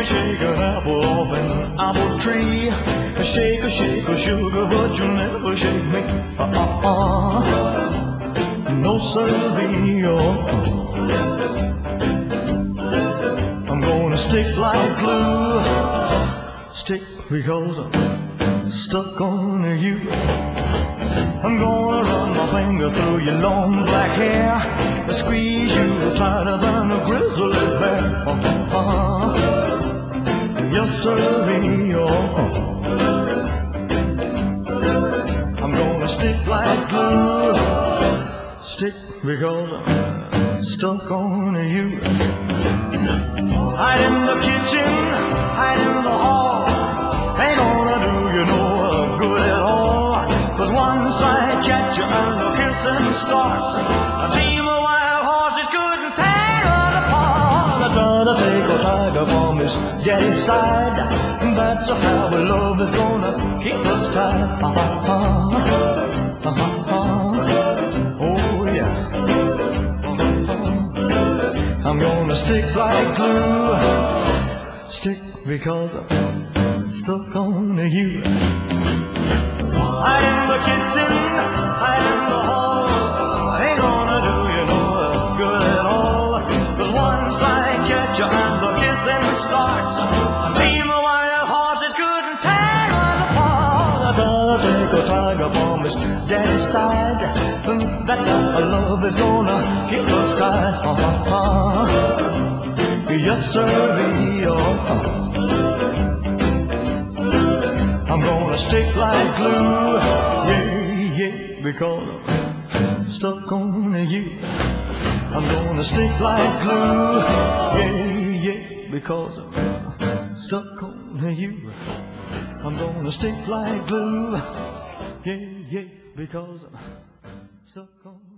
shake an apple off an apple tree. Shake a sugar, but you never shake me. No siree. I'm gonna stick like glue. Stick because I'm stuck on you. I'm gonna run my fingers through your long black hair, squeeze you tighter than a grizzly bear. Yes, sirree. I'm gonna stick like glue. Stick because I'm stuck on you. Hide in the kitchen, hide in the hall. Ain't gonna do you no good at all. 'Cause once I catch you and the kissing starts, a team of wild horses couldn't tear us apart. I'm gonna take a tiger from his daddy's side. That's how our love is gonna keep us tied. Oh yeah. I'm gonna stick like glue. Stick because I'm stuck on you. Hide in the kitchen, hide in the hall. Ain't gonna do you no good at all. 'Cause once I catch you and the kissing starts, a team of wild horses couldn't tear us apart. I gotta take a tiger from his daddy's side. That's how our love is gonna keep us tied. Yes, sirree. I'm gonna stick like glue. Yeah, yeah, because I'm stuck on you. I'm gonna stick like glue. Yeah, yeah, because I'm stuck on you. I'm gonna stick like glue. Yeah, yeah, because I'm stuck on you.